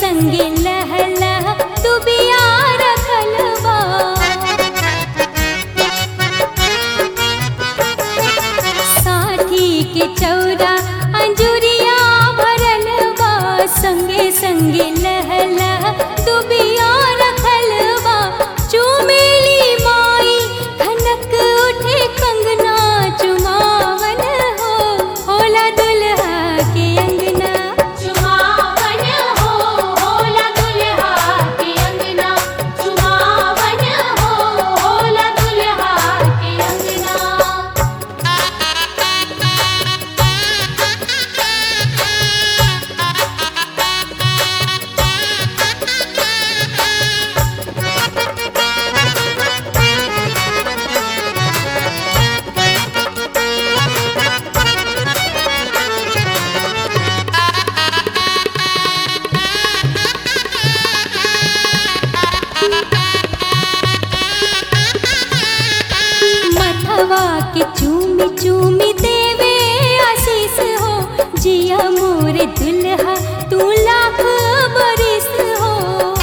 संगे लह लह दुबिया रखल बा। साठी के चौरा अंजुरिया भरल बा, संगे संगे लह लह दुबिया रखल बा। चुमेली माई खनक उठे कंगना चुमावन हो, होला दुल्हा के अंगना। चुमावन हो, होला दुल्हा के अंगना। चुमावन हो, होला दुल्हा के अंगना। मथवा के चूमी चूमी देवे आशीष हो, जिया मोर दुल्हा तू लाख बरिस हो।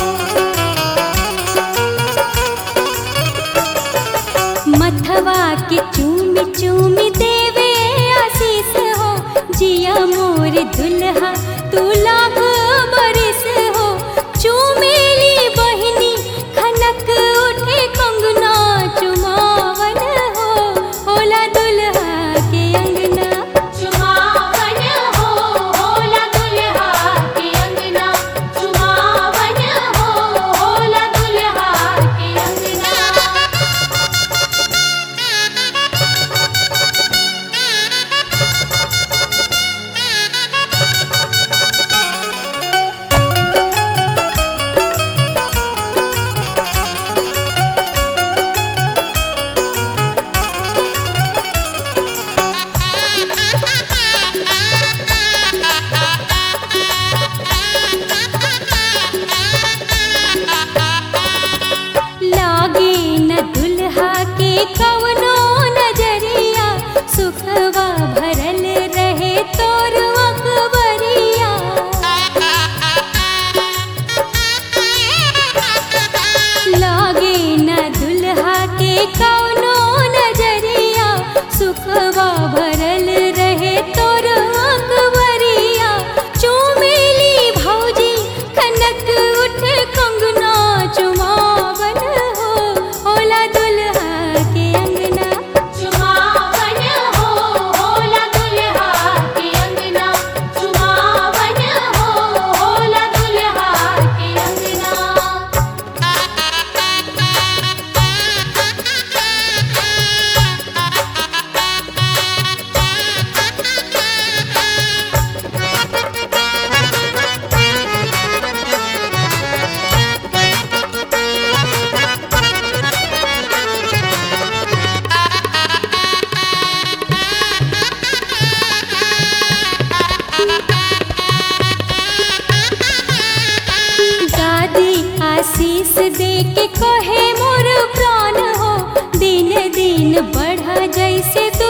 मथवा के चूमी चूमी देवे आशीष हो, जिया मोर दुल्हा तू लाख बरिस हो। चुमेली बहिनी खनक उठे कंगना चुमावन हो, होला दुल्हा के अंगना। चुमावन हो, होला दुल्हा के अंगना। चुमावन हो, होला दुल्हा के अंगना। लागे न दुल्हा के कवनो नजरिया, सुखवा भरल रहे तोर अकबरिया। लागे न दुल्हा के कवनो नजरिया, सुखवा भरल रहे तोर अकबरिया। चुमेली भौजी खनक उठ कंगना चुमावन हो, होला दुल्हा के अंगना। चुमावन हो, होला दुल्हा के अंगना। चुमावन हो, होला दुल्हा के अंगना। दादी आशीष दे के कहे मोर प्राण हो, दिन दिन बढ़ा जैसे